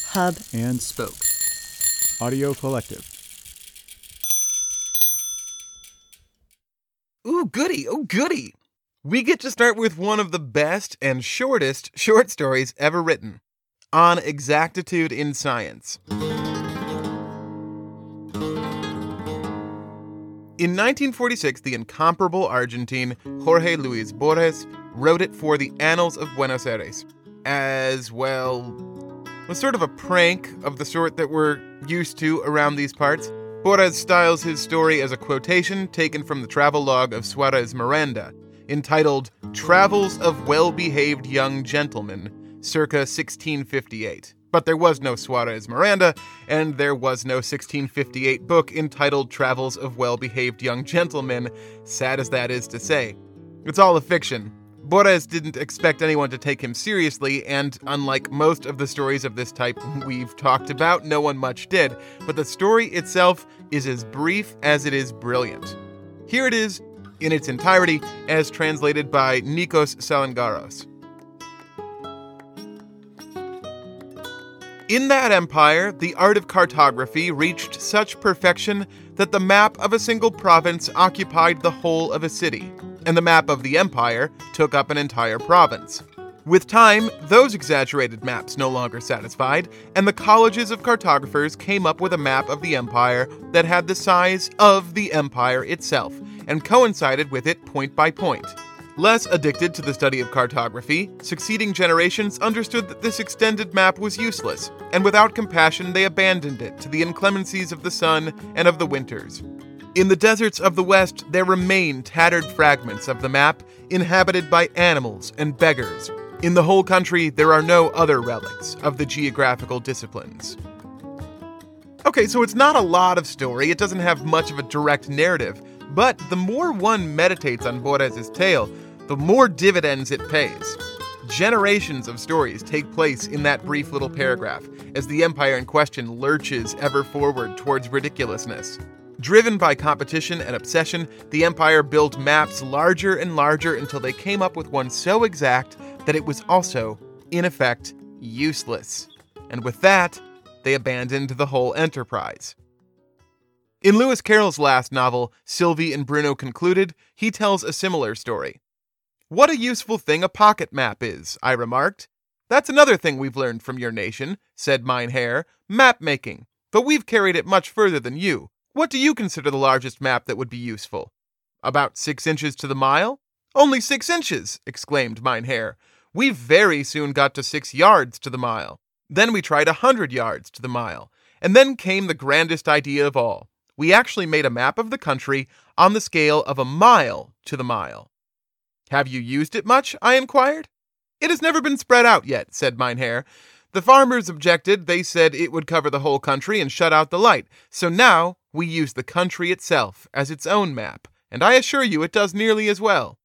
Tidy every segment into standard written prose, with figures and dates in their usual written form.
Hub and Spoke Audio Collective. Ooh, goody, oh goody! We get to start with one of the best and shortest short stories ever written, On Exactitude in Science. In 1946, the incomparable Argentine Jorge Luis Borges wrote it for the Annals of Buenos Aires, as, well, was sort of a prank of the sort that we're used to around these parts. Borges styles his story as a quotation taken from the travelogue of Suarez Miranda, entitled Travels of Well-Behaved Young Gentlemen, circa 1658. But there was no Suarez Miranda, and there was no 1658 book entitled Travels of Well-Behaved Young Gentlemen, sad as that is to say. It's all a fiction. Borges didn't expect anyone to take him seriously, and unlike most of the stories of this type we've talked about, no one much did. But the story itself is as brief as it is brilliant. Here it is, in its entirety, as translated by Nikos Salangaros. In that empire, the art of cartography reached such perfection that the map of a single province occupied the whole of a city, and the map of the empire took up an entire province. With time, those exaggerated maps no longer satisfied, and the colleges of cartographers came up with a map of the empire that had the size of the empire itself, and coincided with it point by point. Less addicted to the study of cartography, succeeding generations understood that this extended map was useless, and without compassion they abandoned it to the inclemencies of the sun and of the winters. In the deserts of the West, there remain tattered fragments of the map, inhabited by animals and beggars. In the whole country, there are no other relics of the geographical disciplines. Okay, so it's not a lot of story, it doesn't have much of a direct narrative, but the more one meditates on Borges' tale, the more dividends it pays. Generations of stories take place in that brief little paragraph, as the empire in question lurches ever forward towards ridiculousness. Driven by competition and obsession, the empire built maps larger and larger until they came up with one so exact that it was also, in effect, useless. And with that, they abandoned the whole enterprise. In Lewis Carroll's last novel, Sylvie and Bruno Concluded, he tells a similar story. What a useful thing a pocket map is, I remarked. That's another thing we've learned from your nation, said Mein Herr, map making. But we've carried it much further than you. What do you consider the largest map that would be useful? About 6 inches to the mile? Only 6 inches, exclaimed Mein Herr. We very soon got to 6 yards to the mile. Then we tried 100 yards to the mile. And then came the grandest idea of all. We actually made a map of the country on the scale of a mile to the mile. Have you used it much? I inquired. It has never been spread out yet, said Mein Herr. The farmers objected. They said it would cover the whole country and shut out the light. So now we use the country itself as its own map, and I assure you it does nearly as well.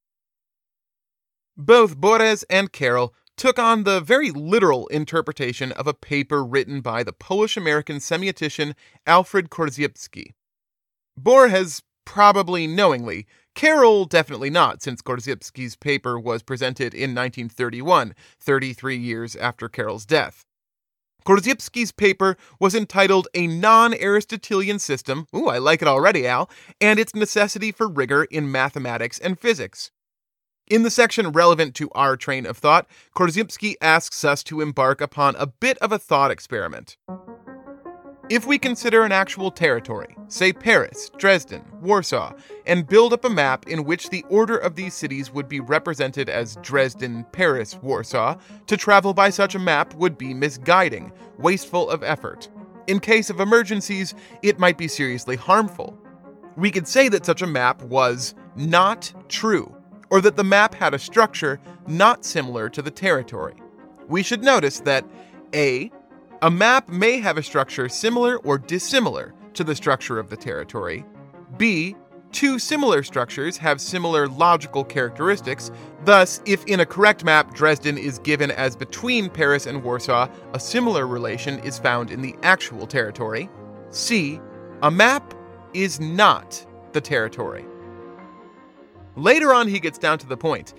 Both Borges and Carroll took on the very literal interpretation of a paper written by the Polish-American semiotician Alfred Korzybski. Borges probably knowingly, Carroll definitely not, since Korzybski's paper was presented in 1931, 33 years after Carroll's death. Korzybski's paper was entitled A Non-Aristotelian System, ooh, I like it already, Al, and its necessity for rigor in mathematics and physics. In the section relevant to our train of thought, Korzybski asks us to embark upon a bit of a thought experiment. If we consider an actual territory, say Paris, Dresden, Warsaw, and build up a map in which the order of these cities would be represented as Dresden, Paris, Warsaw, to travel by such a map would be misguiding, wasteful of effort. In case of emergencies, it might be seriously harmful. We could say that such a map was not true, or that the map had a structure not similar to the territory. We should notice that A map may have a structure similar or dissimilar to the structure of the territory. B, two similar structures have similar logical characteristics. Thus, if in a correct map Dresden is given as between Paris and Warsaw, a similar relation is found in the actual territory. C, a map is not the territory. Later on, he gets down to the point.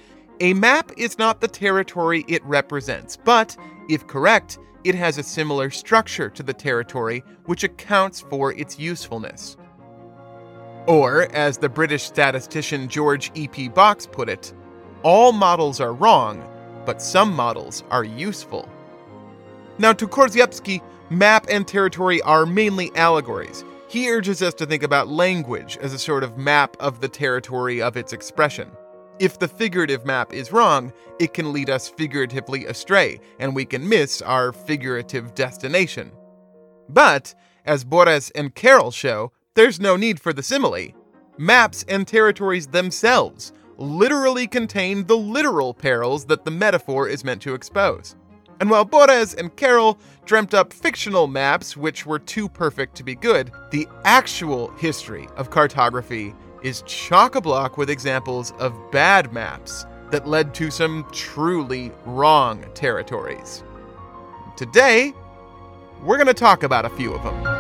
A map is not the territory it represents, but, if correct, it has a similar structure to the territory, which accounts for its usefulness. Or, as the British statistician George E.P. Box put it, all models are wrong, but some models are useful. Now, to Korzybski, map and territory are mainly allegories. He urges us to think about language as a sort of map of the territory of its expression. If the figurative map is wrong, it can lead us figuratively astray, and we can miss our figurative destination. But, as Borges and Carroll show, there's no need for the simile. Maps and territories themselves literally contain the literal perils that the metaphor is meant to expose. And while Borges and Carroll dreamt up fictional maps which were too perfect to be good, the actual history of cartography is chock-a-block with examples of bad maps that led to some truly wrong territories. Today, we're going to talk about a few of them.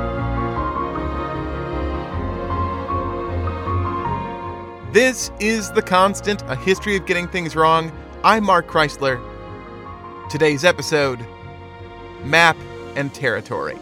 This is The Constant, a history of getting things wrong. I'm Mark Chrysler. Today's episode, Map and Territory.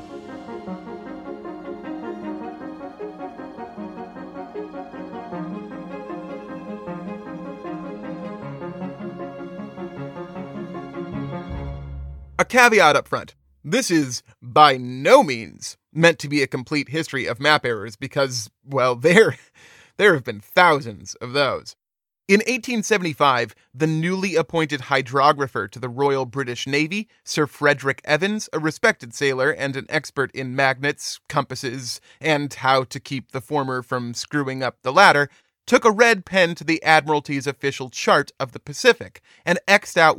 A caveat up front. This is by no means meant to be a complete history of map errors because, well, there have been thousands of those. In 1875, the newly appointed hydrographer to the Royal British Navy, Sir Frederick Evans, a respected sailor and an expert in magnets, compasses, and how to keep the former from screwing up the latter, took a red pen to the Admiralty's official chart of the Pacific and X'd out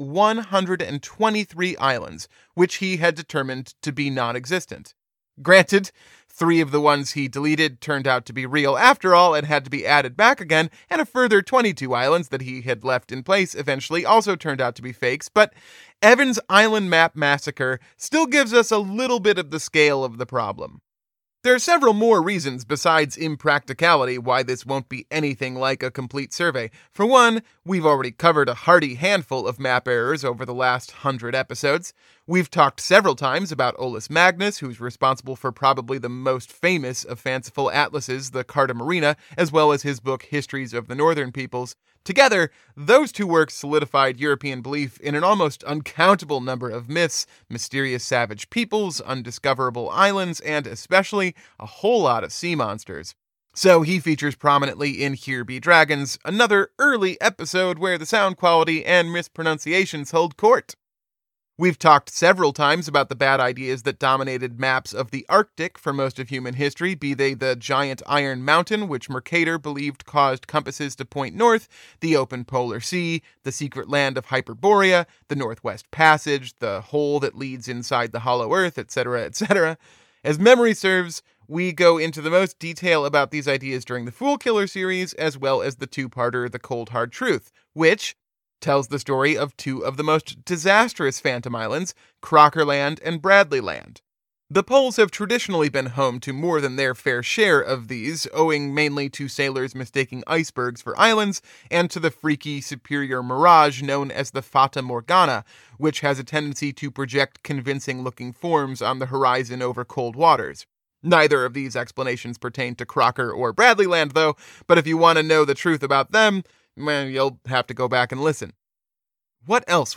123 islands, which he had determined to be non-existent. Granted, 3 of the ones he deleted turned out to be real after all and had to be added back again, and a further 22 islands that he had left in place eventually also turned out to be fakes, but Evans' Island Map Massacre still gives us a little bit of the scale of the problem. There are several more reasons besides impracticality why this won't be anything like a complete survey. For one, we've already covered a hearty handful of map errors over the last 100 episodes. We've talked several times about Olaus Magnus, who's responsible for probably the most famous of fanciful atlases, the Carta Marina, as well as his book Histories of the Northern Peoples. Together, those two works solidified European belief in an almost uncountable number of myths, mysterious savage peoples, undiscoverable islands, and especially a whole lot of sea monsters. So he features prominently in Here Be Dragons, another early episode where the sound quality and mispronunciations hold court. We've talked several times about the bad ideas that dominated maps of the Arctic for most of human history, be they the giant iron mountain, which Mercator believed caused compasses to point north, the open polar sea, the secret land of Hyperborea, the Northwest Passage, the hole that leads inside the hollow earth, etc., etc. As memory serves, we go into the most detail about these ideas during the Fool Killer series, as well as the 2-parter The Cold Hard Truth, which tells the story of 2 of the most disastrous Phantom Islands, Crocker Land and Bradley Land. The poles have traditionally been home to more than their fair share of these, owing mainly to sailors mistaking icebergs for islands, and to the freaky superior mirage known as the Fata Morgana, which has a tendency to project convincing-looking forms on the horizon over cold waters. Neither of these explanations pertain to Crocker or Bradley Land, though, but if you want to know the truth about them, well, you'll have to go back and listen. What else?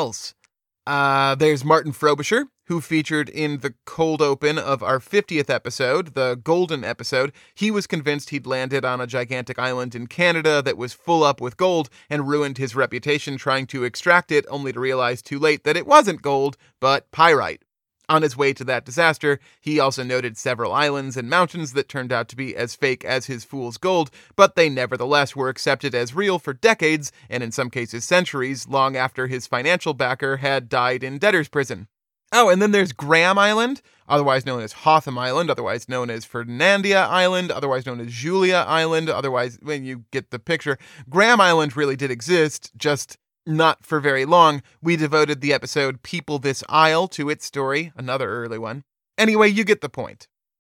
There's Martin Frobisher, who featured in the cold open of our 50th episode, the Golden episode. He was convinced he'd landed on a gigantic island in Canada that was full up with gold and ruined his reputation trying to extract it, only to realize too late that it wasn't gold, but pyrite. On his way to that disaster, he also noted several islands and mountains that turned out to be as fake as his fool's gold, but they nevertheless were accepted as real for decades, and in some cases centuries, long after his financial backer had died in debtor's prison. Oh, and then there's Graham Island, otherwise known as Hotham Island, otherwise known as Fernandia Island, otherwise known as Julia Island, otherwise, when you get the picture. Graham Island really did exist, just not for very long. We devoted the episode People This Isle to its story, another early one. Anyway, you get the point.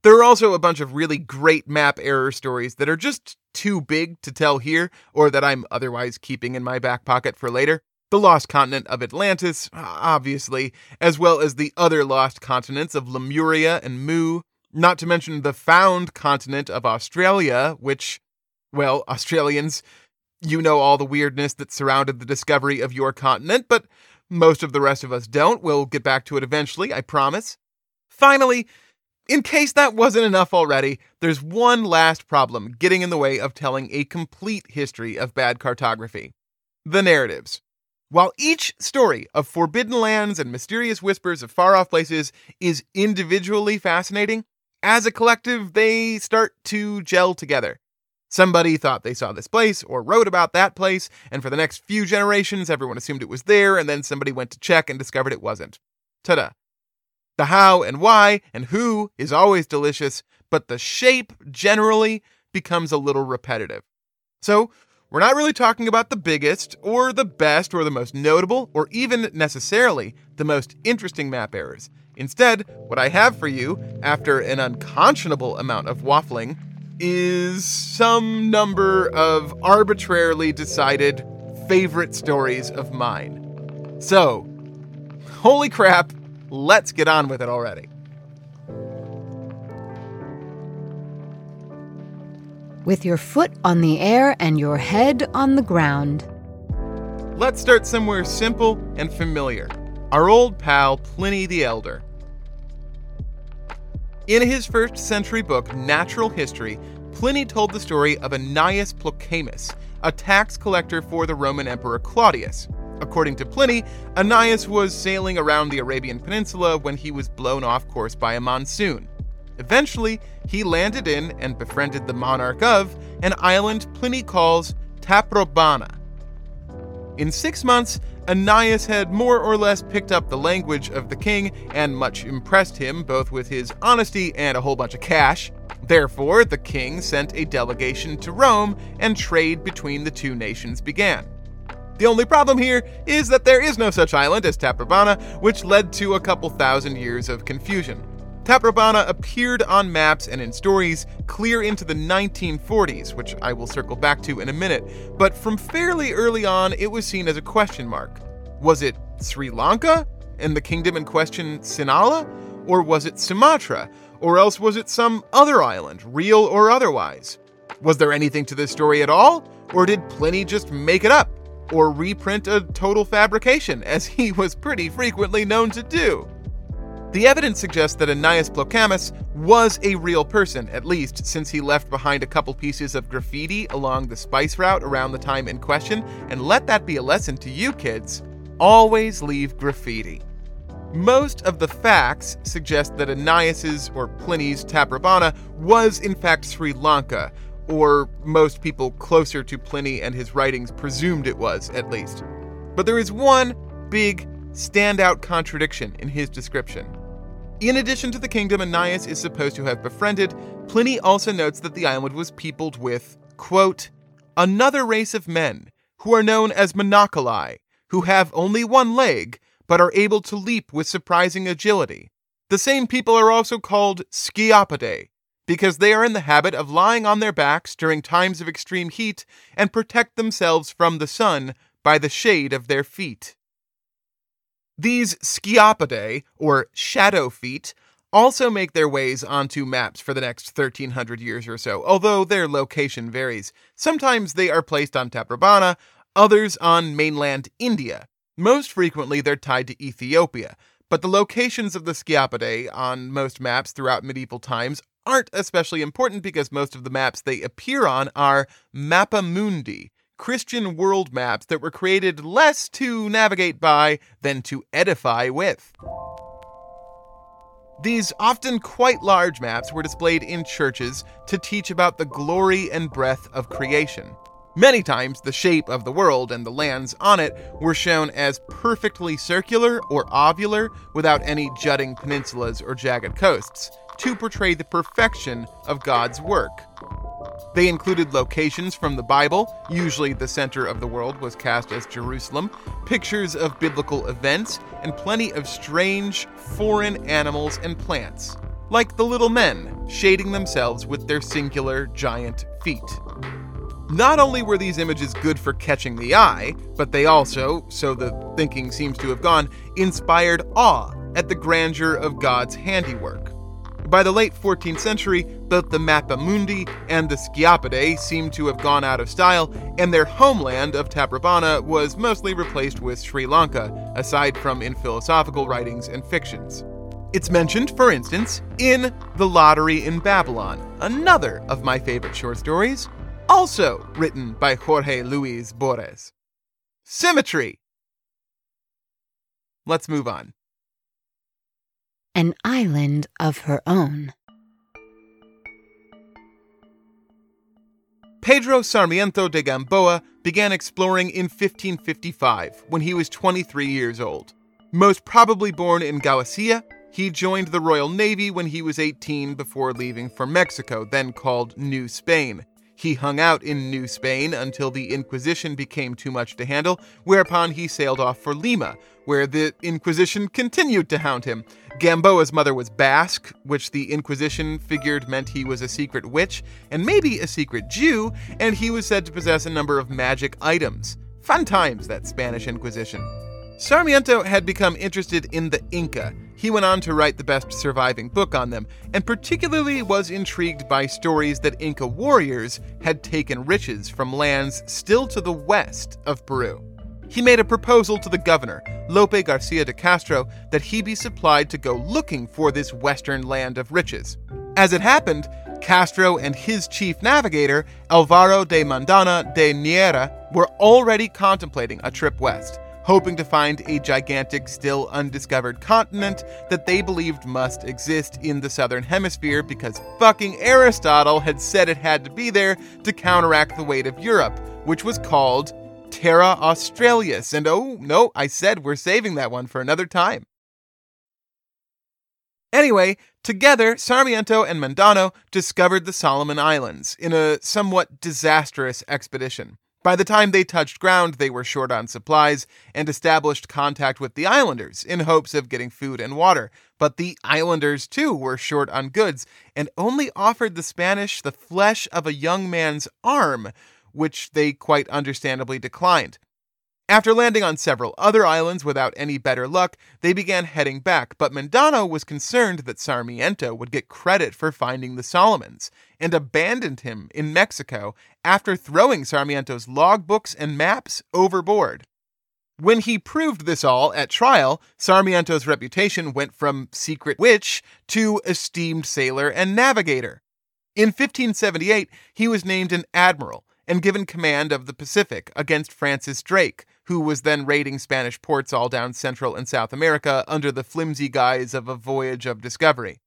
There are also a bunch of really great map error stories that are just too big to tell here, or that I'm otherwise keeping in my back pocket for later. The lost continent of Atlantis, obviously, as well as the other lost continents of Lemuria and Mu, not to mention the found continent of Australia, which, well, Australians, you know all the weirdness that surrounded the discovery of your continent, but most of the rest of us don't. We'll get back to it eventually, I promise. Finally, in case that wasn't enough already, there's one last problem getting in the way of telling a complete history of bad cartography: the narratives. While each story of forbidden lands and mysterious whispers of far-off places is individually fascinating, as a collective, they start to gel together. Somebody thought they saw this place or wrote about that place, and for the next few generations, everyone assumed it was there, and then somebody went to check and discovered it wasn't. Ta-da. The how and why and who is always delicious, but the shape generally becomes a little repetitive. So, we're not really talking about the biggest, or the best, or the most notable, or even necessarily the most interesting map errors. Instead, what I have for you, after an unconscionable amount of waffling, is some number of arbitrarily decided favorite stories of mine. So, holy crap, let's get on with it already. With your foot on the air and your head on the ground. Let's start somewhere simple and familiar. Our old pal Pliny the Elder. In his 1st century book, Natural History, Pliny told the story of Annaeus Plocamus, a tax collector for the Roman Emperor Claudius. According to Pliny, Annaeus was sailing around the Arabian Peninsula when he was blown off course by a monsoon. Eventually, he landed in and befriended the monarch of an island Pliny calls Taprobana. In 6 months, Annaeus had more or less picked up the language of the king and much impressed him both with his honesty and a whole bunch of cash. Therefore, the king sent a delegation to Rome and trade between the two nations began. The only problem here is that there is no such island as Taprobana, which led to a couple thousand years of confusion. Taprobana appeared on maps and in stories clear into the 1940s, which I will circle back to in a minute, but from fairly early on it was seen as a question mark. Was it Sri Lanka, and the kingdom in question Sinhala, or was it Sumatra, or else was it some other island, real or otherwise? Was there anything to this story at all, or did Pliny just make it up, or reprint a total fabrication, as he was pretty frequently known to do? The evidence suggests that Annaeus Plocamus was a real person, at least since he left behind a couple pieces of graffiti along the spice route around the time in question, and let that be a lesson to you kids: always leave graffiti. Most of the facts suggest that Annaeus's, or Pliny's, Taprobana was in fact Sri Lanka, or most people closer to Pliny and his writings presumed it was, at least. But there is one big standout contradiction in his description. In addition to the kingdom Annaeus is supposed to have befriended, Pliny also notes that the island was peopled with, quote, another race of men, who are known as Monocoli, who have only one leg, but are able to leap with surprising agility. The same people are also called Sciapidae, because they are in the habit of lying on their backs during times of extreme heat and protect themselves from the sun by the shade of their feet. These Sciapidae, or shadow feet, also make their ways onto maps for the next 1,300 years or so, although their location varies. Sometimes they are placed on Taprobana, others on mainland India. Most frequently they're tied to Ethiopia, but the locations of the Sciapidae on most maps throughout medieval times aren't especially important because most of the maps they appear on are Mappa Mundi, Christian world maps that were created less to navigate by than to edify with. These often quite large maps were displayed in churches to teach about the glory and breadth of creation. Many times, the shape of the world and the lands on it were shown as perfectly circular or ovular without any jutting peninsulas or jagged coasts, to portray the perfection of God's work. They included locations from the Bible, usually the center of the world was cast as Jerusalem, pictures of biblical events, and plenty of strange, foreign animals and plants. like the little men shading themselves with their singular giant feet. Not only were these images good for catching the eye, but they also, so the thinking seems to have gone, inspired awe at the grandeur of God's handiwork. By the late 14th century, both the Mappa Mundi and the Sciapidae seemed to have gone out of style, and their homeland of Taprobana was mostly replaced with Sri Lanka, aside from in philosophical writings and fictions. It's mentioned, for instance, in The Lottery in Babylon, another of my favorite short stories, also written by Jorge Luis Borges. Symmetry! Let's move on. An island of her own. Pedro Sarmiento de Gamboa began exploring in 1555 when he was 23 years old. Most probably born in Galicia, he joined the Royal Navy when he was 18 before leaving for Mexico, then called New Spain. He hung out in New Spain until the Inquisition became too much to handle, whereupon he sailed off for Lima, where the Inquisition continued to hound him. Gamboa's mother was Basque, which the Inquisition figured meant he was a secret witch, and maybe a secret Jew, and he was said to possess a number of magic items. Fun times, that Spanish Inquisition. Sarmiento had become interested in the Inca. He went on to write the best surviving book on them, and particularly was intrigued by stories that Inca warriors had taken riches from lands still to the west of Peru. He made a proposal to the governor, Lope Garcia de Castro, that he be supplied to go looking for this western land of riches. As it happened, Castro and his chief navigator, Alvaro de Mandana de Niera, were already contemplating a trip west, hoping to find a gigantic, still undiscovered continent that they believed must exist in the southern hemisphere because fucking Aristotle had said it had to be there to counteract the weight of Europe, which was called Terra Australis. And oh, no, I said we're saving that one for another time. Anyway, together, Sarmiento and Mandano discovered the Solomon Islands in a somewhat disastrous expedition. By the time they touched ground, they were short on supplies and established contact with the islanders in hopes of getting food and water. But the islanders, too, were short on goods and only offered the Spanish the flesh of a young man's arm, which they quite understandably declined. After landing on several other islands without any better luck, they began heading back, but Mandano was concerned that Sarmiento would get credit for finding the Solomons, and abandoned him in Mexico after throwing Sarmiento's logbooks and maps overboard. When he proved this all at trial, Sarmiento's reputation went from secret witch to esteemed sailor and navigator. In 1578, he was named an admiral and given command of the Pacific against Francis Drake, who was then raiding Spanish ports all down Central and South America under the flimsy guise of a voyage of discovery.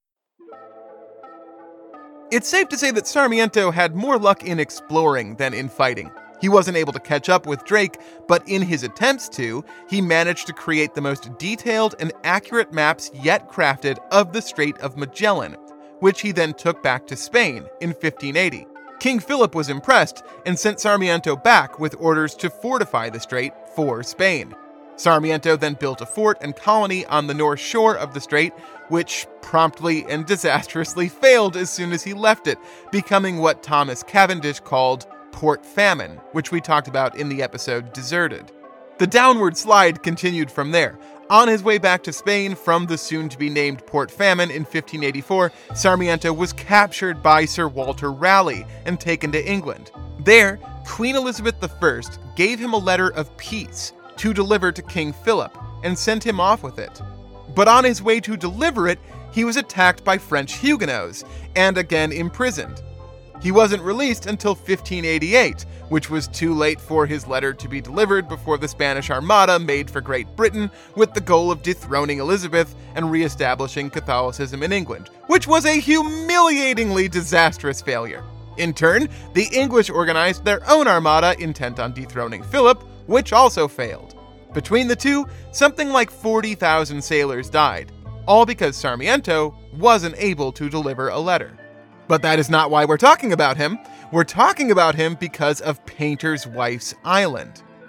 It's safe to say that Sarmiento had more luck in exploring than in fighting. He wasn't able to catch up with Drake, but in his attempts to, he managed to create the most detailed and accurate maps yet crafted of the Strait of Magellan, which he then took back to Spain in 1580. King Philip was impressed and sent Sarmiento back with orders to fortify the strait for Spain. Sarmiento then built a fort and colony on the north shore of the strait, which promptly and disastrously failed as soon as he left it, becoming what Thomas Cavendish called Port Famine, which we talked about in the episode Deserted. The downward slide continued from there. On his way back to Spain from the soon-to-be-named Port Famine in 1584, Sarmiento was captured by Sir Walter Raleigh and taken to England. There, Queen Elizabeth I gave him a letter of peace to deliver to King Philip and sent him off with it. But on his way to deliver it, he was attacked by French Huguenots and again imprisoned. He wasn't released until 1588, which was too late for his letter to be delivered before the Spanish Armada made for Great Britain with the goal of dethroning Elizabeth and re-establishing Catholicism in England, which was a humiliatingly disastrous failure. In turn, the English organized their own armada intent on dethroning Philip, which also failed. Between the two, something like 40,000 sailors died, all because Sarmiento wasn't able to deliver a letter. But that is not why we're talking about him. We're talking about him because of Painter's Wife's Island.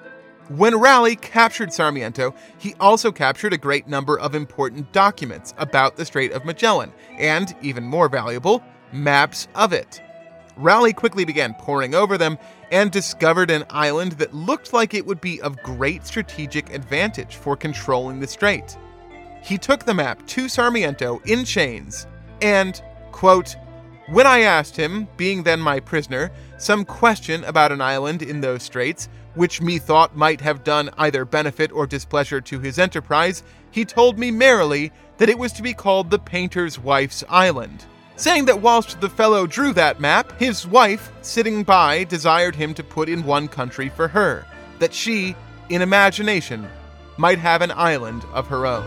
When Raleigh captured Sarmiento, he also captured a great number of important documents about the Strait of Magellan, and, even more valuable, maps of it. Raleigh quickly began poring over them and discovered an island that looked like it would be of great strategic advantage for controlling the strait. He took the map to Sarmiento in chains and, quote, "When I asked him, being then my prisoner, some question about an island in those straits, which methought might have done either benefit or displeasure to his enterprise, he told me merrily that it was to be called the Painter's Wife's Island, saying that whilst the fellow drew that map, his wife, sitting by, desired him to put in one country for her, that she, in imagination, might have an island of her own."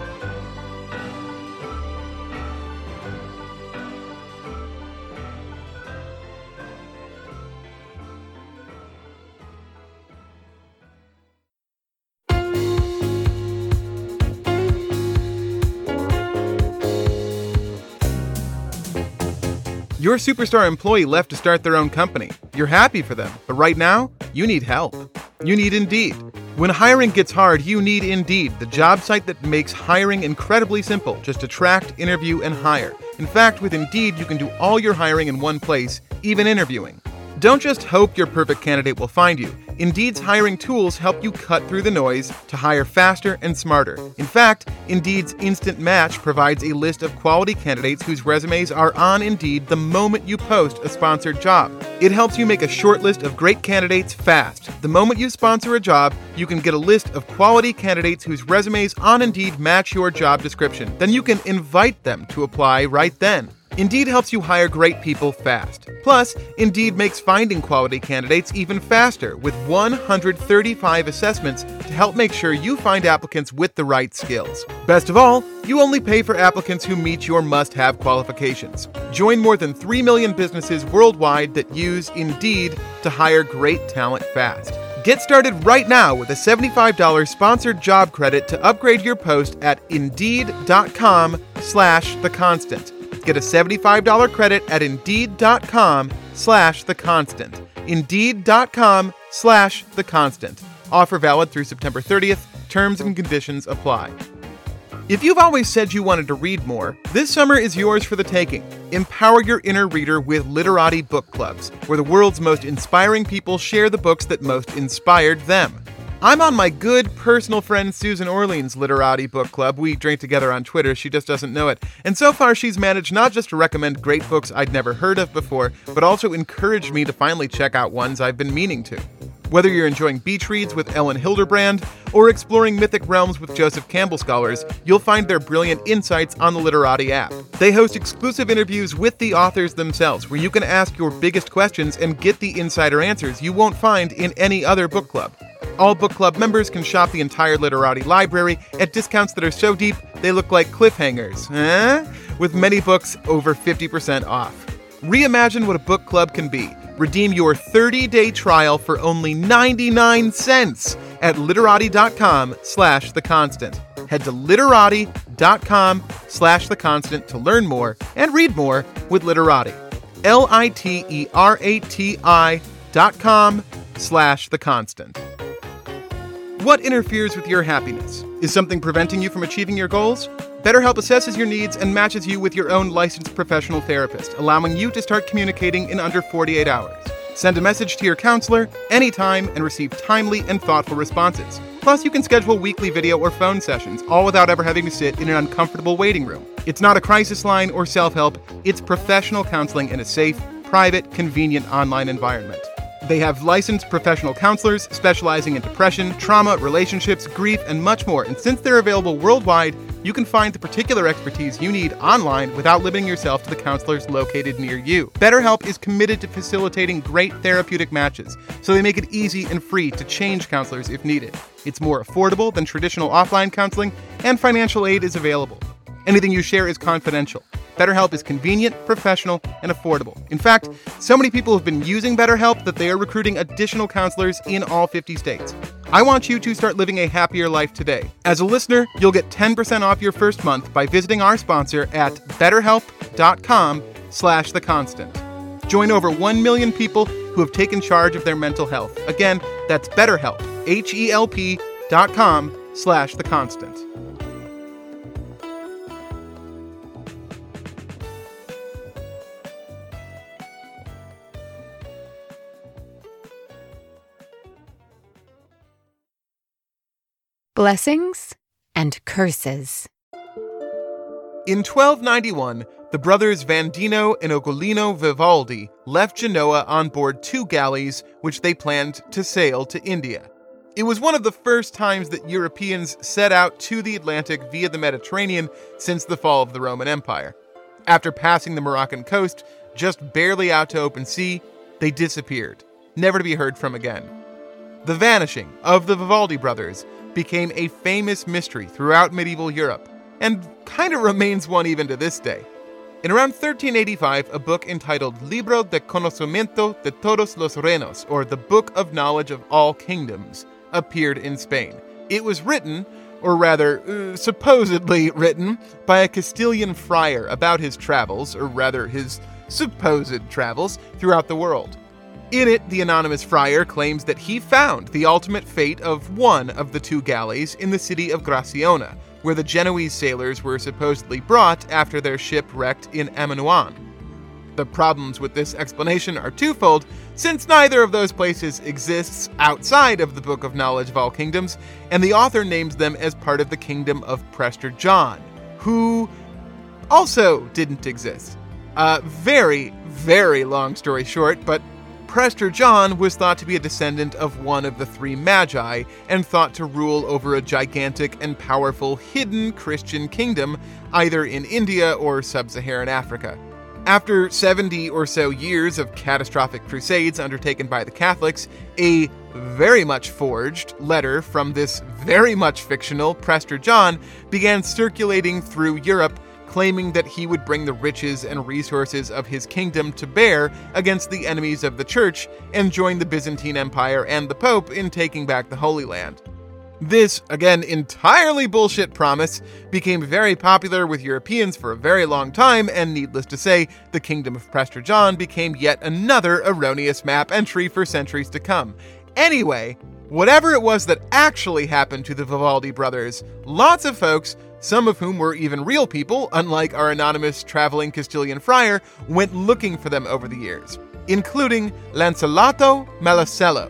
Your superstar employee left to start their own company. You're happy for them, but right now, you need help. You need Indeed. When hiring gets hard, you need Indeed, the job site that makes hiring incredibly simple. Just attract, interview, and hire. In fact, with Indeed, you can do all your hiring in one place, even interviewing. Don't just hope your perfect candidate will find you. Indeed's hiring tools help you cut through the noise to hire faster and smarter. In fact, Indeed's Instant Match provides a list of quality candidates whose resumes are on Indeed the moment you post a sponsored job. It helps you make a short list of great candidates fast. The moment you sponsor a job, you can get a list of quality candidates whose resumes on Indeed match your job description. Then you can invite them to apply right then. Indeed helps you hire great people fast. Plus, Indeed makes finding quality candidates even faster with 135 assessments to help make sure you find applicants with the right skills. Best of all, you only pay for applicants who meet your must-have qualifications. Join more than 3 million businesses worldwide that use Indeed to hire great talent fast. Get started right now with a $75 sponsored job credit to upgrade your post at Indeed.com/theconstant. Get a $75 credit at Indeed.com/theconstant. Indeed.com/theconstant. Offer valid through September 30th. Terms and conditions apply. If you've always said you wanted to read more, this summer is yours for the taking. Empower your inner reader with Literati book clubs, where the world's most inspiring people share the books that most inspired them. I'm on my good personal friend Susan Orlean's Literati book club. We drink together on Twitter. She just doesn't know it. And so far, she's managed not just to recommend great books I'd never heard of before, but also encouraged me to finally check out ones I've been meaning to. Whether you're enjoying beach reads with Ellen Hilderbrand or exploring mythic realms with Joseph Campbell scholars, you'll find their brilliant insights on the Literati app. They host exclusive interviews with the authors themselves, where you can ask your biggest questions and get the insider answers you won't find in any other book club. All book club members can shop the entire Literati library at discounts that are so deep they look like cliffhangers, with many books over 50% off. Reimagine what a book club can be. Redeem your 30-day trial for only 99 cents at literati.com/theconstant. Head to literati.com/theconstant to learn more and read more with Literati. LITERATI.com/theconstant. What interferes with your happiness? Is something preventing you from achieving your goals? BetterHelp assesses your needs and matches you with your own licensed professional therapist, allowing you to start communicating in under 48 hours. Send a message to your counselor anytime and receive timely and thoughtful responses. Plus, you can schedule weekly video or phone sessions, all without ever having to sit in an uncomfortable waiting room. It's not a crisis line or self-help. It's professional counseling in a safe, private, convenient online environment. They have licensed professional counselors specializing in depression, trauma, relationships, grief, and much more. And since they're available worldwide, you can find the particular expertise you need online without limiting yourself to the counselors located near you. BetterHelp is committed to facilitating great therapeutic matches, so they make it easy and free to change counselors if needed. It's more affordable than traditional offline counseling, and financial aid is available. Anything you share is confidential. BetterHelp is convenient, professional, and affordable. In fact, so many people have been using BetterHelp that they are recruiting additional counselors in all 50 states. I want you to start living a happier life today. As a listener, you'll get 10% off your first month by visiting our sponsor at betterhelp.com/theconstant. Join over 1 million people who have taken charge of their mental health. Again, That's BetterHelp, HELP.com/theconstant. Blessings and curses. In 1291, the brothers Vandino and Ugolino Vivaldi left Genoa on board 2 galleys which they planned to sail to India. It was one of the first times that Europeans set out to the Atlantic via the Mediterranean since the fall of the Roman Empire. After passing the Moroccan coast, just barely out to open sea, they disappeared, never to be heard from again. The vanishing of the Vivaldi brothers became a famous mystery throughout medieval Europe, and kind of remains one even to this day. In around 1385, a book entitled Libro de Conocimiento de Todos los Reinos, or the Book of Knowledge of All Kingdoms, appeared in Spain. It was written, or rather, supposedly written, by a Castilian friar about his travels, or rather his supposed travels, throughout the world. In it, the anonymous friar claims that he found the ultimate fate of one of the 2 galleys in the city of Graciona, where the Genoese sailors were supposedly brought after their ship wrecked in Aminoan. The problems with this explanation are twofold, since neither of those places exists outside of the Book of Knowledge of All Kingdoms, and the author names them as part of the kingdom of Prester John, who also didn't exist. Very, very long story short, but Prester John was thought to be a descendant of one of the 3 Magi and thought to rule over a gigantic and powerful hidden Christian kingdom, either in India or sub-Saharan Africa. After 70 or so years of catastrophic crusades undertaken by the Catholics, a very much forged letter from this very much fictional Prester John began circulating through Europe, claiming that he would bring the riches and resources of his kingdom to bear against the enemies of the Church and join the Byzantine Empire and the Pope in taking back the Holy Land. This, again, entirely bullshit promise became very popular with Europeans for a very long time, and needless to say, the Kingdom of Prester John became yet another erroneous map entry for centuries to come. Anyway, whatever it was that actually happened to the Vivaldi brothers, lots of folks, some of whom were even real people, unlike our anonymous traveling Castilian friar, went looking for them over the years, including Lancelato Malacello.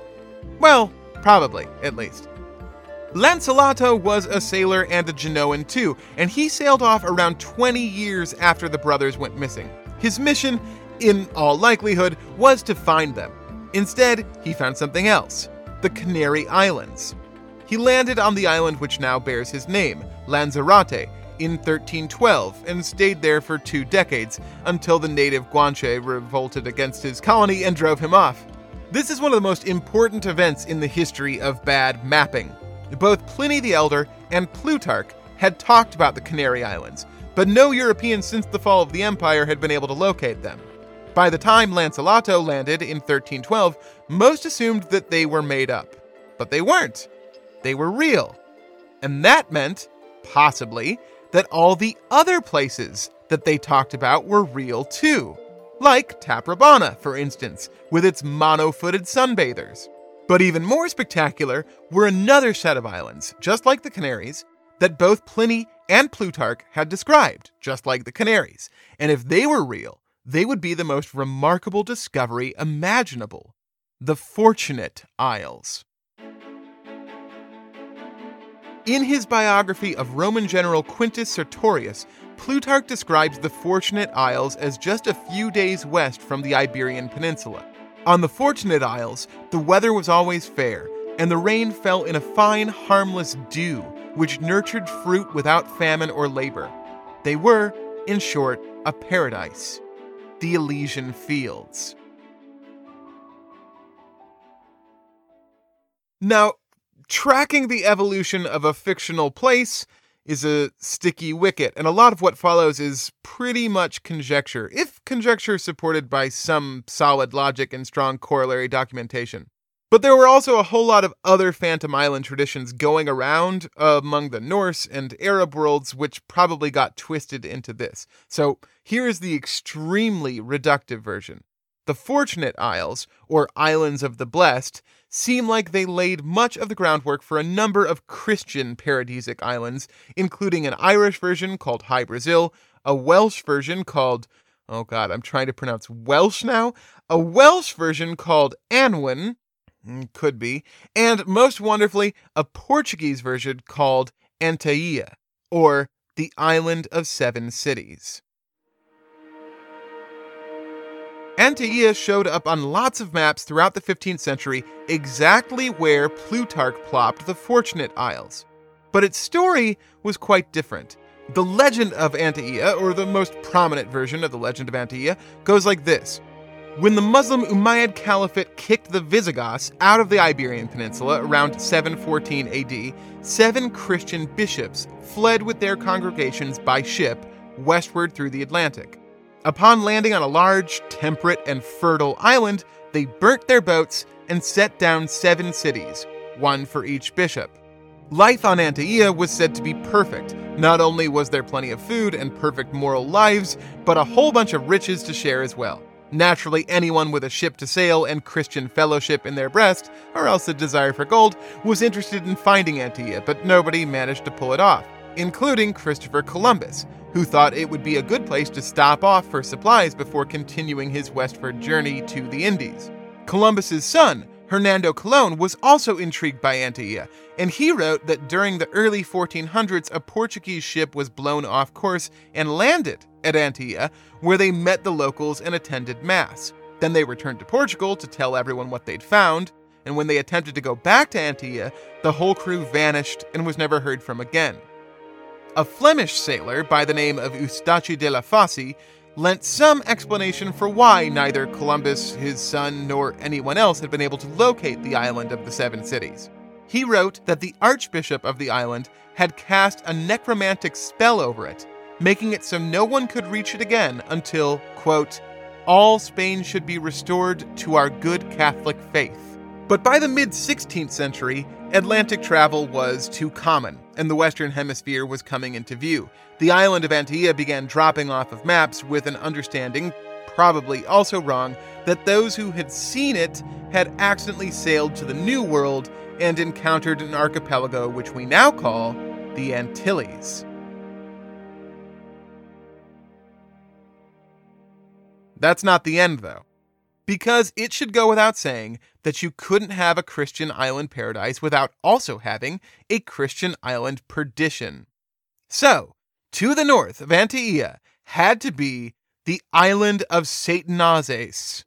Well, probably, at least. Lancelato was a sailor and a Genoan too, and he sailed off around 20 years after the brothers went missing. His mission, in all likelihood, was to find them. Instead, he found something else: the Canary Islands. He landed on the island which now bears his name, Lanzarote, in 1312 and stayed there for 2 decades until the native Guanche revolted against his colony and drove him off. This is one of the most important events in the history of bad mapping. Both Pliny the Elder and Plutarch had talked about the Canary Islands, but no European since the fall of the Empire had been able to locate them. By the time Lancelato landed in 1312, most assumed that they were made up. But they weren't. They were real. And that meant, possibly, that all the other places that they talked about were real too. Like Taprobana, for instance, with its mono-footed sunbathers. But even more spectacular were another set of islands, just like the Canaries, that both Pliny and Plutarch had described, just like the Canaries. And if they were real, they would be the most remarkable discovery imaginable: the Fortunate Isles. In his biography of Roman general Quintus Sertorius, Plutarch describes the Fortunate Isles as just a few days west from the Iberian Peninsula. On the Fortunate Isles, the weather was always fair, and the rain fell in a fine, harmless dew, which nurtured fruit without famine or labor. They were, in short, a paradise. The Elysian Fields. Now, tracking the evolution of a fictional place is a sticky wicket, and a lot of what follows is pretty much conjecture, if conjecture supported by some solid logic and strong corollary documentation. But there were also a whole lot of other Phantom Island traditions going around among the Norse and Arab worlds, which probably got twisted into this. So here is the extremely reductive version. The Fortunate Isles, or Islands of the Blessed, seem like they laid much of the groundwork for a number of Christian paradisic islands, including an Irish version called High Brazil, a Welsh version called, oh god, I'm trying to pronounce Welsh now, a Welsh version called Anwen, could be, and most wonderfully, a Portuguese version called Antaia, or the Island of Seven Cities. Antaia showed up on lots of maps throughout the 15th century exactly where Plutarch plopped the Fortunate Isles. But its story was quite different. The legend of Antaia, or the most prominent version of the legend of Antaia, goes like this. When the Muslim Umayyad Caliphate kicked the Visigoths out of the Iberian Peninsula around 714 AD, 7 Christian bishops fled with their congregations by ship westward through the Atlantic. Upon landing on a large, temperate, and fertile island, they burnt their boats and set down 7 cities, one for each bishop. Life on Antaia was said to be perfect. Not only was there plenty of food and perfect moral lives, but a whole bunch of riches to share as well. Naturally, anyone with a ship to sail and Christian fellowship in their breast, or else a desire for gold, was interested in finding Antaia, but nobody managed to pull it off, including Christopher Columbus, who thought it would be a good place to stop off for supplies before continuing his westward journey to the Indies. Columbus's son, Hernando Colón, was also intrigued by Antaia, and he wrote that during the early 1400s, a Portuguese ship was blown off course and landed at Antaia, where they met the locals and attended Mass. Then they returned to Portugal to tell everyone what they'd found, and when they attempted to go back to Antaia, the whole crew vanished and was never heard from again. A Flemish sailor by the name of Eustache de la Fosse lent some explanation for why neither Columbus, his son, nor anyone else had been able to locate the island of the 7 cities. He wrote that the archbishop of the island had cast a necromantic spell over it, making it so no one could reach it again until, quote, all Spain should be restored to our good Catholic faith. But by the mid-16th century, Atlantic travel was too common, and the Western Hemisphere was coming into view. The island of Antaia began dropping off of maps with an understanding, probably also wrong, that those who had seen it had accidentally sailed to the New World and encountered an archipelago which we now call the Antilles. That's not the end, though. Because it should go without saying that you couldn't have a Christian island paradise without also having a Christian island perdition. So, to the north of Antaia had to be the island of Satanazes.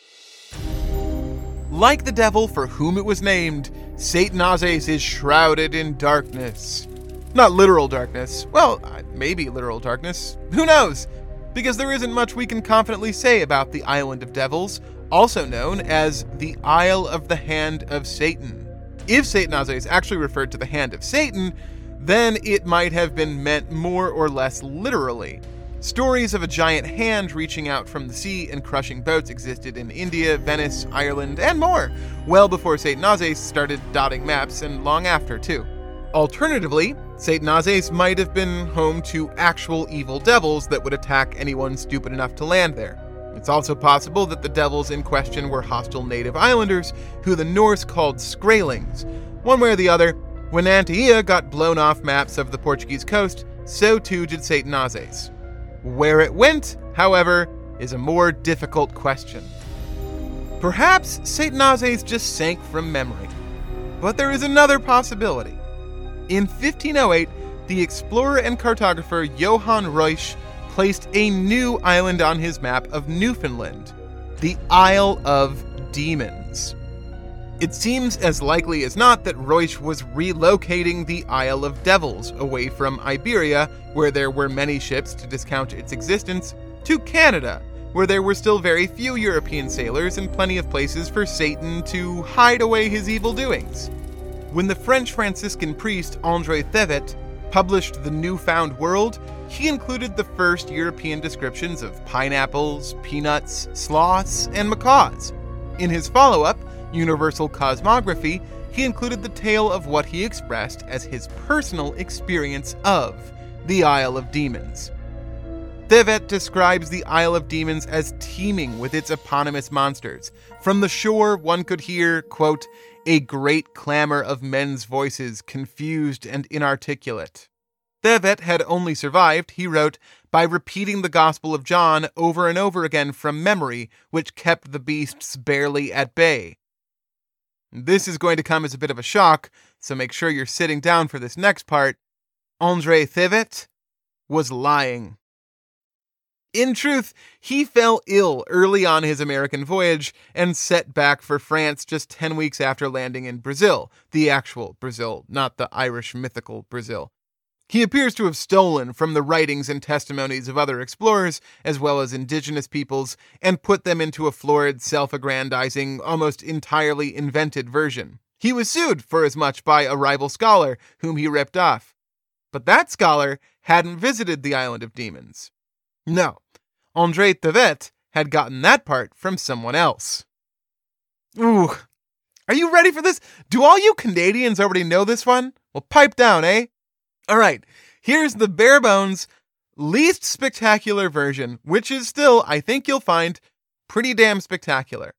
Like the devil for whom it was named, Satanazes is shrouded in darkness. Not literal darkness. Well, maybe literal darkness. Who knows? Because there isn't much we can confidently say about the Island of Devils, also known as the Isle of the Hand of Satan. If Satanazes actually referred to the Hand of Satan, then it might have been meant more or less literally. Stories of a giant hand reaching out from the sea and crushing boats existed in India, Venice, Ireland, and more, well before Satanazes started dotting maps and long after, too. Alternatively, Satanazes might have been home to actual evil devils that would attack anyone stupid enough to land there. It's also possible that the devils in question were hostile native islanders, who the Norse called Skraelings. One way or the other, when Antaia got blown off maps of the Portuguese coast, so too did Satanazes. Where it went, however, is a more difficult question. Perhaps Satanazes just sank from memory. But there is another possibility. In 1508, the explorer and cartographer Johann Ruysch placed a new island on his map of Newfoundland, the Isle of Demons. It seems as likely as not that Ruysch was relocating the Isle of Devils away from Iberia, where there were many ships to discount its existence, to Canada, where there were still very few European sailors and plenty of places for Satan to hide away his evil doings. When the French Franciscan priest André Thevet published The New Found World, he included the first European descriptions of pineapples, peanuts, sloths, and macaws. In his follow-up, Universal Cosmography, he included the tale of what he expressed as his personal experience of the Isle of Demons. Thevet describes the Isle of Demons as teeming with its eponymous monsters. From the shore, one could hear, quote, a great clamor of men's voices, confused and inarticulate. Thevet had only survived, he wrote, by repeating the Gospel of John over and over again from memory, which kept the beasts barely at bay. This is going to come as a bit of a shock, so make sure you're sitting down for this next part. André Thevet was lying. In truth, he fell ill early on his American voyage and set back for France just 10 weeks after landing in Brazil, the actual Brazil, not the Irish mythical Brazil. He appears to have stolen from the writings and testimonies of other explorers, as well as indigenous peoples, and put them into a florid, self-aggrandizing, almost entirely invented version. He was sued for as much by a rival scholar, whom he ripped off. But that scholar hadn't visited the Island of Demons. No, André Thevet had gotten that part from someone else. Ooh, are you ready for this? Do all you Canadians already know this one? Well, pipe down, eh? All right, here's the bare bones, least spectacular version, which is still, I think you'll find, pretty damn spectacular.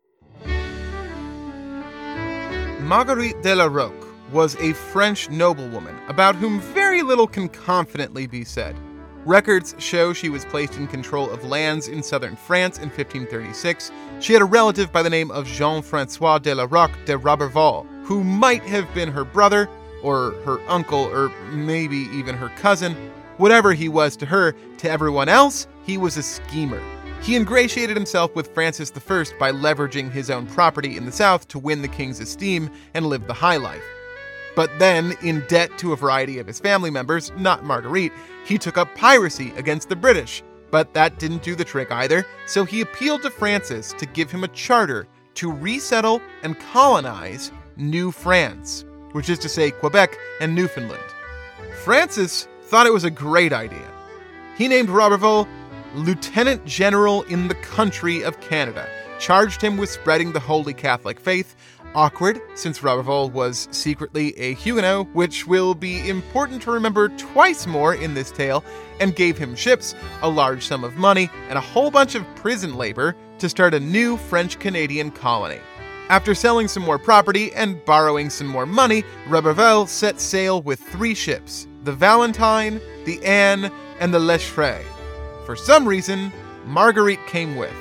Marguerite de la Roque was a French noblewoman about whom very little can confidently be said. Records show she was placed in control of lands in southern France in 1536. She had a relative by the name of Jean-François de la Roque de Roberval, who might have been her brother, or her uncle, or maybe even her cousin. Whatever he was to her, to everyone else, he was a schemer. He ingratiated himself with Francis I by leveraging his own property in the south to win the king's esteem and live the high life. But then, in debt to a variety of his family members, not Marguerite, he took up piracy against the British. But that didn't do the trick either, so he appealed to Francis to give him a charter to resettle and colonize New France, which is to say Quebec and Newfoundland. Francis thought it was a great idea. He named Roberval Lieutenant General in the country of Canada, charged him with spreading the Holy Catholic faith. Awkward, since Roberval was secretly a Huguenot, which will be important to remember twice more in this tale, and gave him ships, a large sum of money, and a whole bunch of prison labor to start a new French-Canadian colony. After selling some more property and borrowing some more money, Roberval set sail with 3 ships, the Valentine, the Anne, and the L'Echefraie. For some reason, Marguerite came with.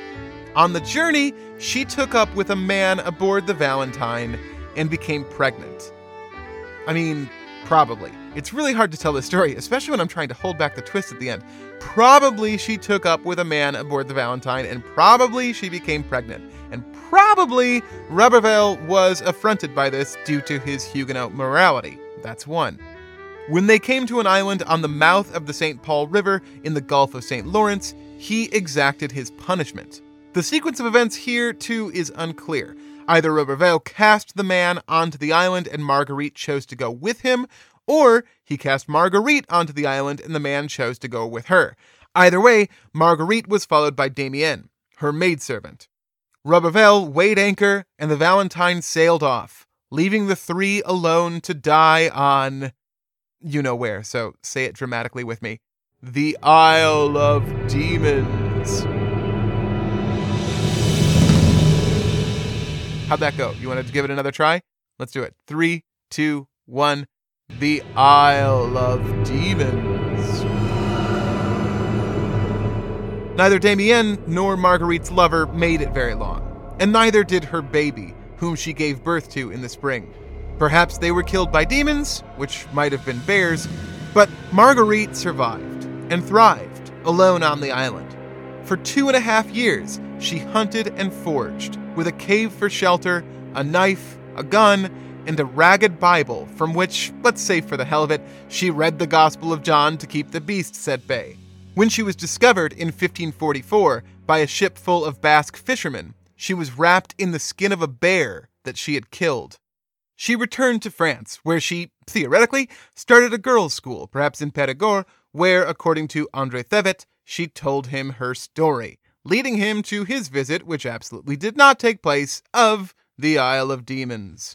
On the journey, she took up with a man aboard the Valentine and became pregnant. I mean, probably. It's really hard to tell this story, especially when I'm trying to hold back the twist at the end. Probably she took up with a man aboard the Valentine, and probably she became pregnant. And probably Roberval was affronted by this due to his Huguenot morality. That's one. When they came to an island on the mouth of the St. Paul River in the Gulf of St. Lawrence, he exacted his punishment. The sequence of events here, too, is unclear. Either Roberval cast the man onto the island and Marguerite chose to go with him, or he cast Marguerite onto the island and the man chose to go with her. Either way, Marguerite was followed by Damienne, her maidservant. Roberval weighed anchor and the Valentine sailed off, leaving the 3 alone to die on... you know where, so say it dramatically with me. The Isle of Demons. How'd that go? You want to give it another try? Let's do it. 3, 2, 1. The Isle of Demons. Neither Damienne nor Marguerite's lover made it very long, and neither did her baby, whom she gave birth to in the spring. Perhaps they were killed by demons, which might have been bears, but Marguerite survived and thrived alone on the island. For 2.5 years, she hunted and foraged, with a cave for shelter, a knife, a gun, and a ragged Bible from which, let's say for the hell of it, she read the Gospel of John to keep the beasts at bay. When she was discovered in 1544 by a ship full of Basque fishermen, she was wrapped in the skin of a bear that she had killed. She returned to France, where she, theoretically, started a girls' school, perhaps in Périgord, where, according to André Thevet, she told him her story, leading him to his visit, which absolutely did not take place, of the Isle of Demons.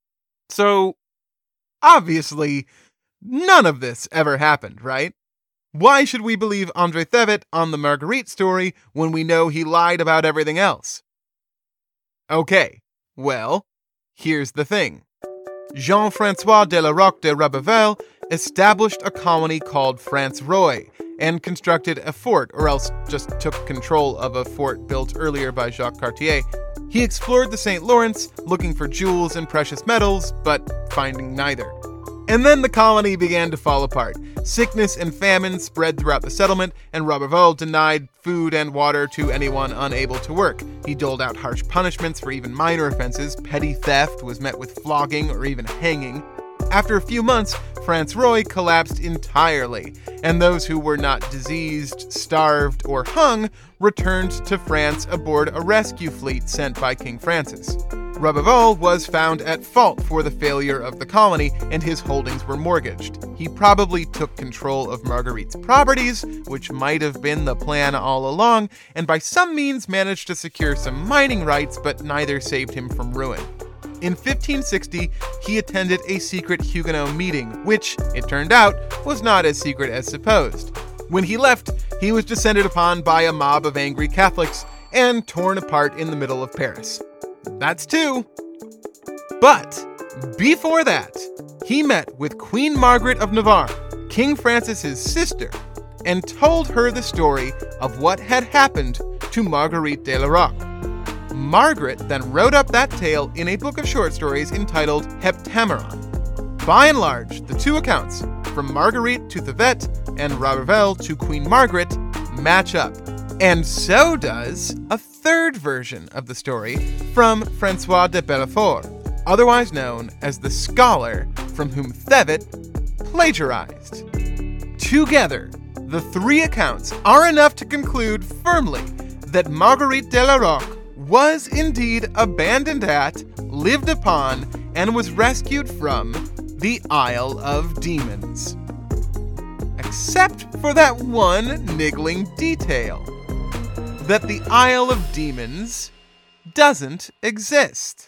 So, obviously, none of this ever happened, right? Why should we believe André Thevet on the Marguerite story when we know he lied about everything else? Okay, well, here's the thing. Jean-François de la Roque de Roberval established a colony called France-Roy and constructed a fort, or else just took control of a fort built earlier by Jacques Cartier. He explored the St. Lawrence, looking for jewels and precious metals, but finding neither. And then the colony began to fall apart. Sickness and famine spread throughout the settlement, and Roberval denied food and water to anyone unable to work. He doled out harsh punishments for even minor offenses. Petty theft was met with flogging or even hanging. After a few months, France-Roy collapsed entirely, and those who were not diseased, starved, or hung returned to France aboard a rescue fleet sent by King Francis. Roberval was found at fault for the failure of the colony, and his holdings were mortgaged. He probably took control of Marguerite's properties, which might have been the plan all along, and by some means managed to secure some mining rights, but neither saved him from ruin. In 1560, he attended a secret Huguenot meeting, which, it turned out, was not as secret as supposed. When he left, he was descended upon by a mob of angry Catholics and torn apart in the middle of Paris. That's two. But before that, he met with Queen Margaret of Navarre, King Francis's sister, and told her the story of what had happened to Marguerite de la Roque. Margaret then wrote up that tale in a book of short stories entitled Heptameron. By and large, the two accounts, from Marguerite to Thevet and Roberval to Queen Margaret, match up. And so does a third version of the story from François de Belfort, otherwise known as the scholar from whom Thevet plagiarized. Together, the three accounts are enough to conclude firmly that Marguerite de la Roque was indeed abandoned at, lived upon, and was rescued from the Isle of Demons. Except for that one niggling detail, that the Isle of Demons doesn't exist.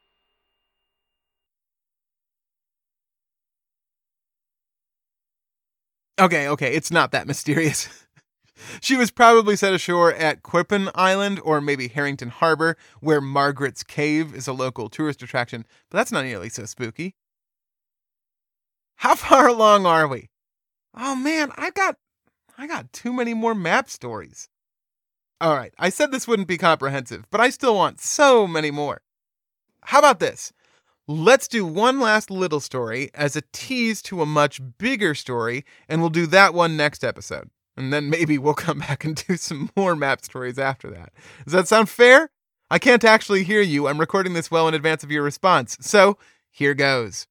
Okay, it's not that mysterious. She was probably set ashore at Quirpon Island or maybe Harrington Harbor, where Margaret's Cave is a local tourist attraction, but that's not nearly so spooky. How far along are we? Oh man, I got too many more map stories. All right, I said this wouldn't be comprehensive, but I still want so many more. How about this? Let's do one last little story as a tease to a much bigger story, and we'll do that one next episode. And then maybe we'll come back and do some more map stories after that. Does that sound fair? I can't actually hear you. I'm recording this well in advance of your response. So, here goes.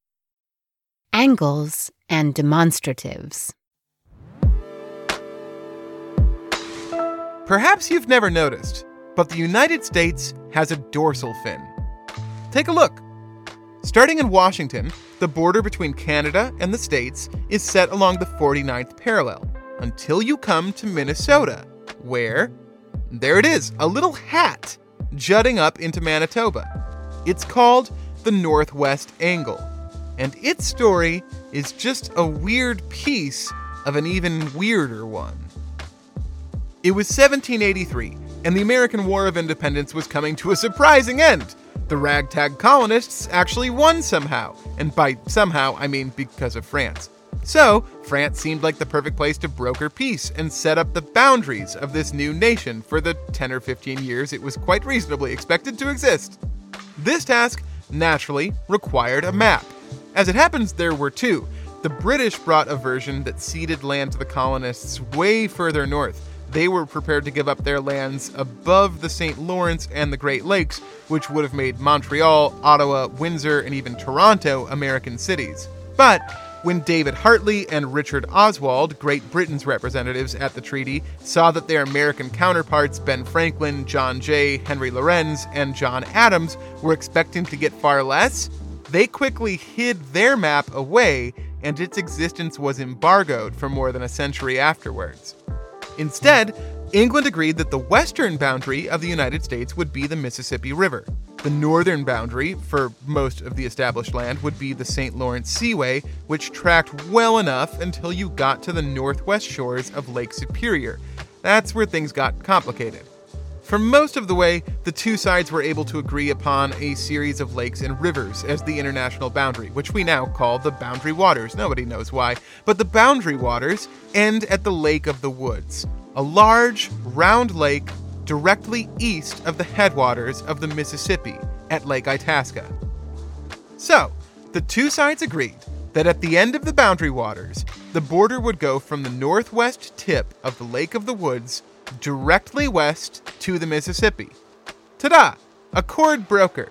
Angles and demonstratives. Perhaps you've never noticed, but the United States has a dorsal fin. Take a look. Starting in Washington, the border between Canada and the States is set along the 49th parallel, until you come to Minnesota, where, there it is, a little hat jutting up into Manitoba. It's called the Northwest Angle, and its story is just a weird piece of an even weirder one. It was 1783, and the American War of Independence was coming to a surprising end. The ragtag colonists actually won somehow, and by somehow I mean because of France. So, France seemed like the perfect place to broker peace and set up the boundaries of this new nation for the 10 or 15 years it was quite reasonably expected to exist. This task, naturally, required a map. As it happens, there were two. The British brought a version that ceded land to the colonists way further north. They were prepared to give up their lands above the St. Lawrence and the Great Lakes, which would have made Montreal, Ottawa, Windsor, and even Toronto American cities. But when David Hartley and Richard Oswald, Great Britain's representatives at the treaty, saw that their American counterparts Ben Franklin, John Jay, Henry Lorenz, and John Adams were expecting to get far less, they quickly hid their map away, and its existence was embargoed for more than a century afterwards. Instead, England agreed that the western boundary of the United States would be the Mississippi River. The northern boundary for most of the established land would be the St. Lawrence Seaway, which tracked well enough until you got to the northwest shores of Lake Superior. That's where things got complicated. For most of the way, the two sides were able to agree upon a series of lakes and rivers as the international boundary, which we now call the Boundary Waters. Nobody knows why, but the Boundary Waters end at the Lake of the Woods, a large, round lake directly east of the headwaters of the Mississippi at Lake Itasca. So, the two sides agreed that at the end of the Boundary Waters, the border would go from the northwest tip of the Lake of the Woods directly west to the Mississippi. Ta-da! Accord brokered.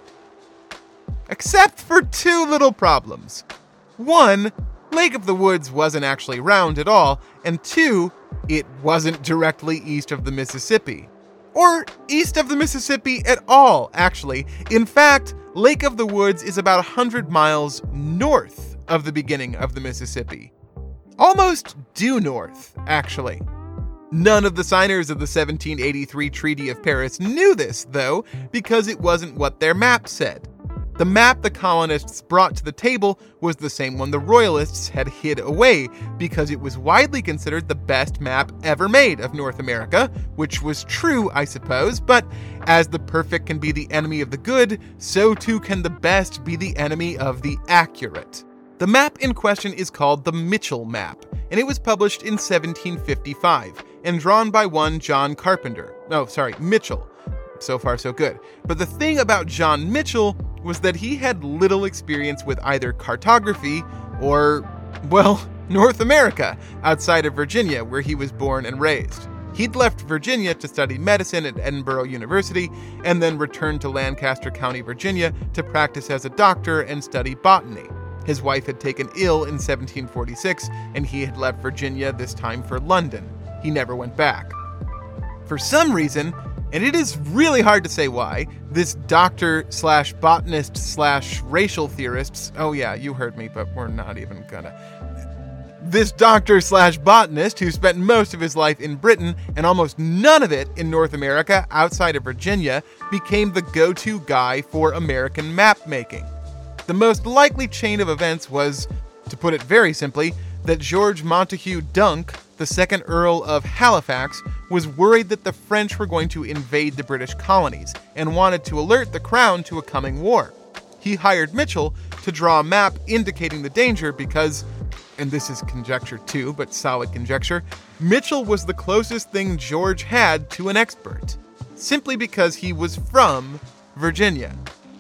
Except for two little problems. One, Lake of the Woods wasn't actually round at all, and two, it wasn't directly east of the Mississippi. Or east of the Mississippi at all, actually. In fact, Lake of the Woods is about 100 miles north of the beginning of the Mississippi. Almost due north, actually. None of the signers of the 1783 Treaty of Paris knew this, though, because it wasn't what their map said. The map the colonists brought to the table was the same one the royalists had hid away, because it was widely considered the best map ever made of North America, which was true, I suppose, but as the perfect can be the enemy of the good, so too can the best be the enemy of the accurate. The map in question is called the Mitchell Map, and it was published in 1755, and drawn by one John Mitchell. So far, so good. But the thing about John Mitchell was that he had little experience with either cartography or, well, North America, outside of Virginia, where he was born and raised. He'd left Virginia to study medicine at Edinburgh University, and then returned to Lancaster County, Virginia, to practice as a doctor and study botany. His wife had taken ill in 1746, and he had left Virginia, this time for London. He never went back. For some reason, and it is really hard to say why, this doctor/botanist/racial theorists, oh yeah, you heard me, but we're not even gonna. This doctor/botanist who spent most of his life in Britain and almost none of it in North America outside of Virginia became the go-to guy for American map making. The most likely chain of events was, to put it very simply, that George Montague Dunk, the second Earl of Halifax, was worried that the French were going to invade the British colonies and wanted to alert the Crown to a coming war. He hired Mitchell to draw a map indicating the danger because, and this is conjecture too, but solid conjecture, Mitchell was the closest thing George had to an expert, simply because he was from Virginia.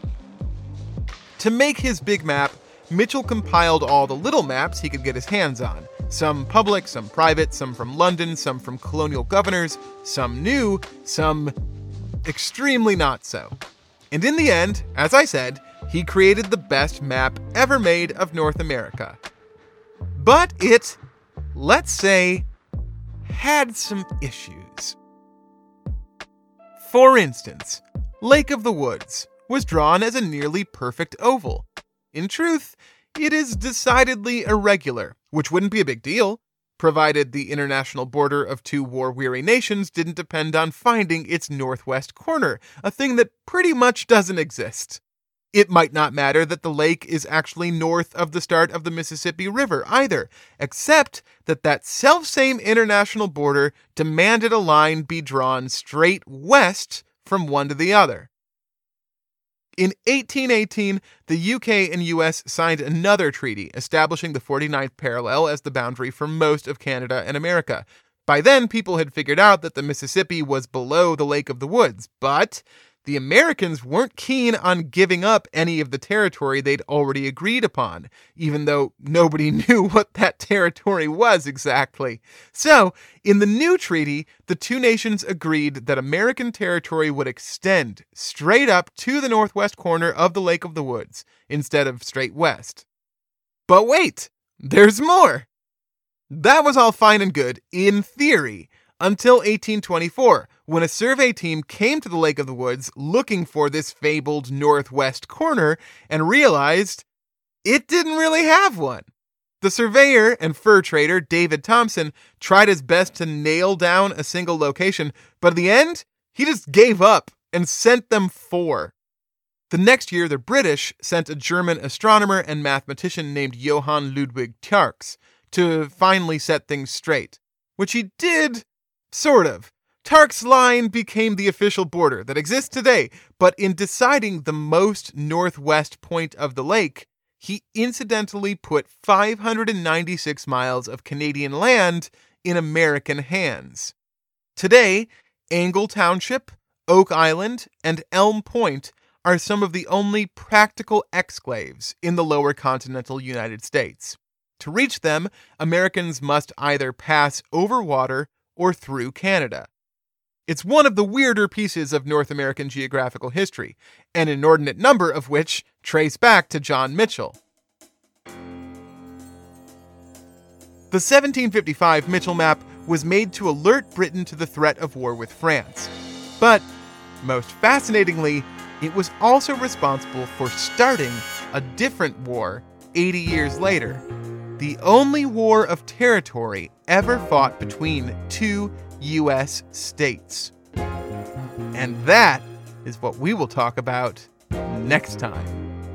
To make his big map, Mitchell compiled all the little maps he could get his hands on. Some public, some private, some from London, some from colonial governors, some new, some extremely not so. And in the end, as I said, he created the best map ever made of North America. But it, let's say, had some issues. For instance, Lake of the Woods was drawn as a nearly perfect oval. In truth, it is decidedly irregular, which wouldn't be a big deal, provided the international border of two war-weary nations didn't depend on finding its northwest corner, a thing that pretty much doesn't exist. It might not matter that the lake is actually north of the start of the Mississippi River either, except that that selfsame international border demanded a line be drawn straight west from one to the other. In 1818, the UK and US signed another treaty establishing the 49th parallel as the boundary for most of Canada and America. By then, people had figured out that the Mississippi was below the Lake of the Woods, but the Americans weren't keen on giving up any of the territory they'd already agreed upon, even though nobody knew what that territory was exactly. So, in the new treaty, the two nations agreed that American territory would extend straight up to the northwest corner of the Lake of the Woods, instead of straight west. But wait, there's more! That was all fine and good, in theory, until 1824, when a survey team came to the Lake of the Woods looking for this fabled northwest corner and realized it didn't really have one. The surveyor and fur trader David Thompson tried his best to nail down a single location, but at the end, he just gave up and sent them 4. The next year, the British sent a German astronomer and mathematician named Johann Ludwig Tjarks to finally set things straight, which he did, sort of. Tjarks' line became the official border that exists today, but in deciding the most northwest point of the lake, he incidentally put 596 miles of Canadian land in American hands. Today, Angle Township, Oak Island, and Elm Point are some of the only practical exclaves in the lower continental United States. To reach them, Americans must either pass over water or through Canada. It's one of the weirder pieces of North American geographical history, an inordinate number of which trace back to John Mitchell. The 1755 Mitchell map was made to alert Britain to the threat of war with France. But, most fascinatingly, it was also responsible for starting a different war 80 years later. The only war of territory ever fought between two U.S. states. And that is what we will talk about next time.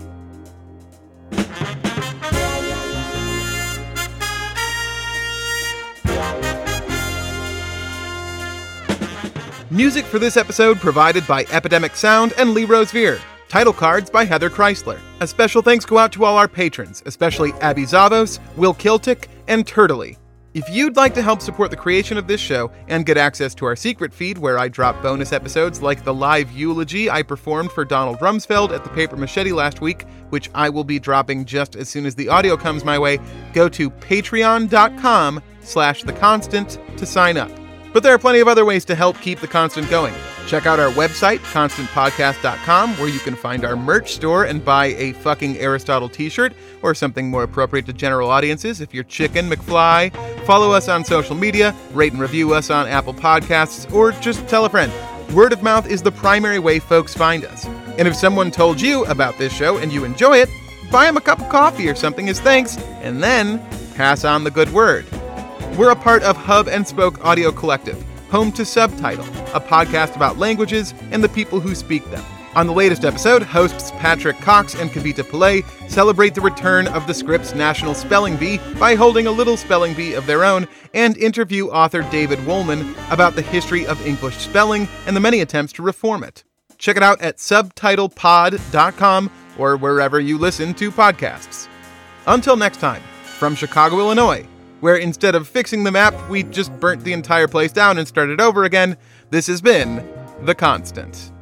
Music for this episode provided by Epidemic Sound and Lee Rosevere. Title cards by Heather Chrysler. A special thanks go out to all our patrons, especially Abby Zavos, Will Kiltick, and Turtley. If you'd like to help support the creation of this show and get access to our secret feed where I drop bonus episodes like the live eulogy I performed for Donald Rumsfeld at the Paper Machete last week, which I will be dropping just as soon as the audio comes my way, go to patreon.com/theconstant to sign up. But there are plenty of other ways to help keep The Constant going. Check out our website, constantpodcast.com, where you can find our merch store and buy a fucking Aristotle t-shirt, or something more appropriate to general audiences if you're Chicken McFly. Follow us on social media, rate and review us on Apple Podcasts, or just tell a friend. Word of mouth is the primary way folks find us. And if someone told you about this show and you enjoy it, buy them a cup of coffee or something as thanks, and then pass on the good word. We're a part of Hub and Spoke Audio Collective, home to Subtitle, a podcast about languages and the people who speak them. On the latest episode, hosts Patrick Cox and Kavita Pillay celebrate the return of the Scripps National Spelling Bee by holding a little spelling bee of their own and interview author David Woolman about the history of English spelling and the many attempts to reform it. Check it out at subtitlepod.com or wherever you listen to podcasts. Until next time, from Chicago, Illinois, where instead of fixing the map, we just burnt the entire place down and started over again, this has been The Constant.